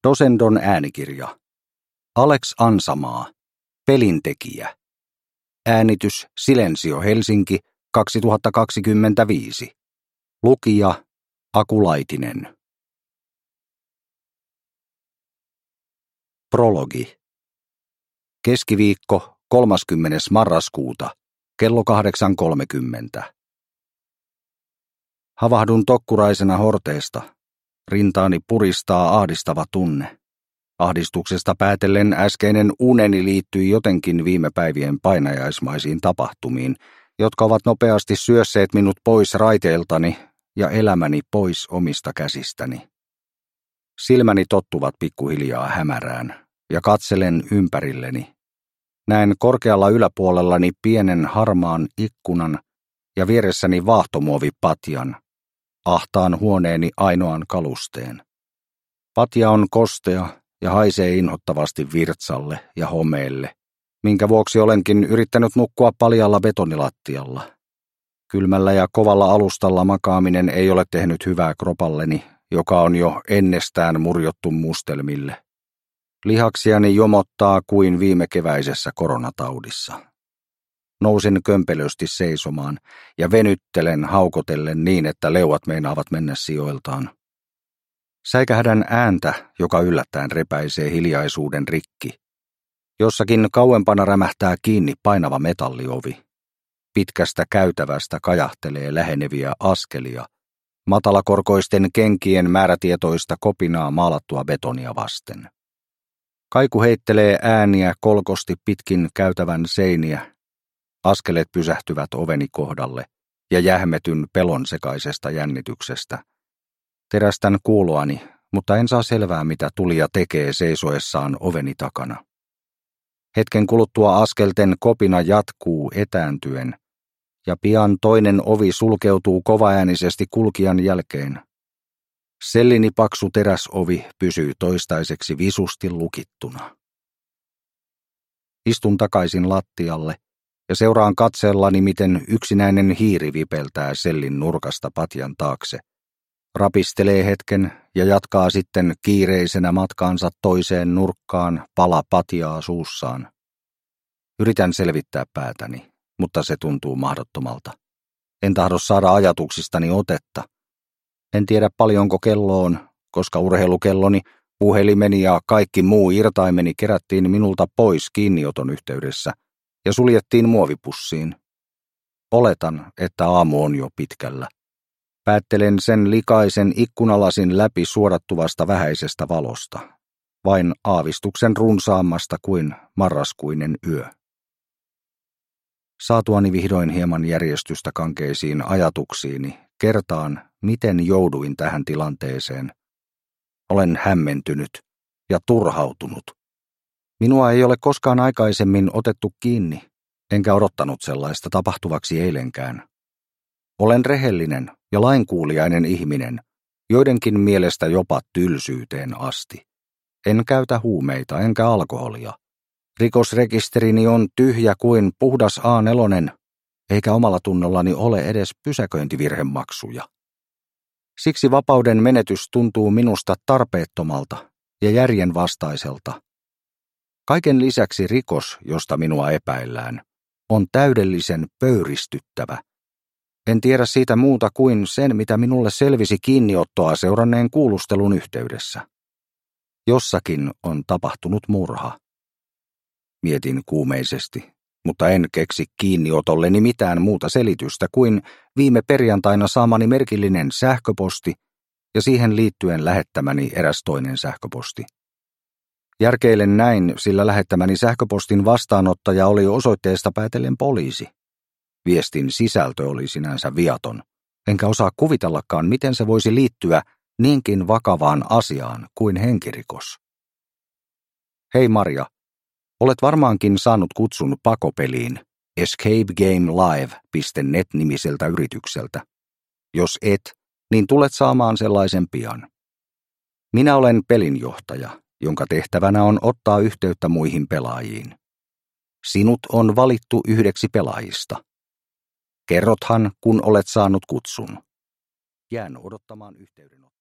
Rosendon äänikirja. Alex Ansamaa. Pelintekijä. Äänitys Silensio Helsinki 2025. Lukija Aku Laitinen. Prologi. Keskiviikko 30. marraskuuta, kello 8.30. Havahdun tokkuraisena horteesta. Rintaani puristaa ahdistava tunne. Ahdistuksesta päätellen äskeinen uneni liittyi jotenkin viime päivien painajaismaisiin tapahtumiin, jotka ovat nopeasti syösseet minut pois raiteiltani ja elämäni pois omista käsistäni. Silmäni tottuvat pikkuhiljaa hämärään ja katselen ympärilleni. Näen korkealla yläpuolellani pienen harmaan ikkunan ja vieressäni vaahtomuovipatjan, ahtaan huoneeni ainoan kalusteen. Patja on kostea ja haisee inhottavasti virtsalle ja homeelle, minkä vuoksi olenkin yrittänyt nukkua paljalla betonilattialla. Kylmällä ja kovalla alustalla makaaminen ei ole tehnyt hyvää kropalleni, joka on jo ennestään murjottu mustelmille. Lihaksiani jomottaa kuin viime keväisessä koronataudissa. Nousin kömpelösti seisomaan ja venyttelen haukotellen niin, että leuat meinaavat mennä sijoiltaan. Säikähdän ääntä, joka yllättäen repäisee hiljaisuuden rikki. Jossakin kauempana rämähtää kiinni painava metalliovi. Pitkästä käytävästä kajahtelee läheneviä askelia, matalakorkoisten kenkien määrätietoista kopinaa maalattua betonia vasten. Kaiku heittelee ääniä kolkosti pitkin käytävän seiniä. Askeleet pysähtyvät oveni kohdalle ja jähmetyn pelon sekaisesta jännityksestä. Terästän kuuloani, mutta en saa selvää, mitä tulija tekee seisoessaan oveni takana. Hetken kuluttua askelten kopina jatkuu etääntyen, ja pian toinen ovi sulkeutuu kovaäänisesti kulkijan jälkeen. Sellini paksu teräsovi pysyy toistaiseksi visusti lukittuna. Istun takaisin lattialle ja seuraan katseellani, miten yksinäinen hiiri vipeltää sellin nurkasta patjan taakse. Rapistelee hetken ja jatkaa sitten kiireisenä matkaansa toiseen nurkkaan pala patjaa suussaan. Yritän selvittää päätäni, mutta se tuntuu mahdottomalta. En tahdo saada ajatuksistani otetta. En tiedä paljonko kello on, koska urheilukelloni, puhelimeni ja kaikki muu irtaimeni kerättiin minulta pois kiinnioton yhteydessä ja suljettiin muovipussiin. Oletan, että aamu on jo pitkällä. Päättelen sen likaisen ikkunalasin läpi suodattuvasta vähäisestä valosta, vain aavistuksen runsaammasta kuin marraskuinen yö. Saatuani vihdoin hieman järjestystä kankeisiin ajatuksiini, kertaan, miten jouduin tähän tilanteeseen. Olen hämmentynyt ja turhautunut. Minua ei ole koskaan aikaisemmin otettu kiinni, enkä odottanut sellaista tapahtuvaksi eilenkään. Olen rehellinen ja lainkuuliainen ihminen, joidenkin mielestä jopa tylsyyteen asti. En käytä huumeita enkä alkoholia. Rikosrekisterini on tyhjä kuin puhdas A4, eikä omalla tunnollani ole edes pysäköintivirhemaksuja. Siksi vapauden menetys tuntuu minusta tarpeettomalta ja järjenvastaiselta. Kaiken lisäksi rikos, josta minua epäillään, on täydellisen pöyristyttävä. En tiedä siitä muuta kuin sen, mitä minulle selvisi kiinniottoa seuranneen kuulustelun yhteydessä. Jossakin on tapahtunut murha. Mietin kuumeisesti, mutta en keksi kiinniotolleni mitään muuta selitystä kuin viime perjantaina saamani merkillinen sähköposti ja siihen liittyen lähettämäni eräs toinen sähköposti. Järkeilen näin, sillä lähettämäni sähköpostin vastaanottaja oli osoitteesta päätellen poliisi. Viestin sisältö oli sinänsä viaton, enkä osaa kuvitellakaan, miten se voisi liittyä niinkin vakavaan asiaan kuin henkirikos. Hei Maria, olet varmaankin saanut kutsun pakopeliin escapegamelive.net-nimiseltä yritykseltä. Jos et, niin tulet saamaan sellaisen pian. Minä olen pelinjohtaja, jonka tehtävänä on ottaa yhteyttä muihin pelaajiin. Sinut on valittu yhdeksi pelaajista. Kerrothan, kun olet saanut kutsun. Jään odottamaan yhteydenottoa.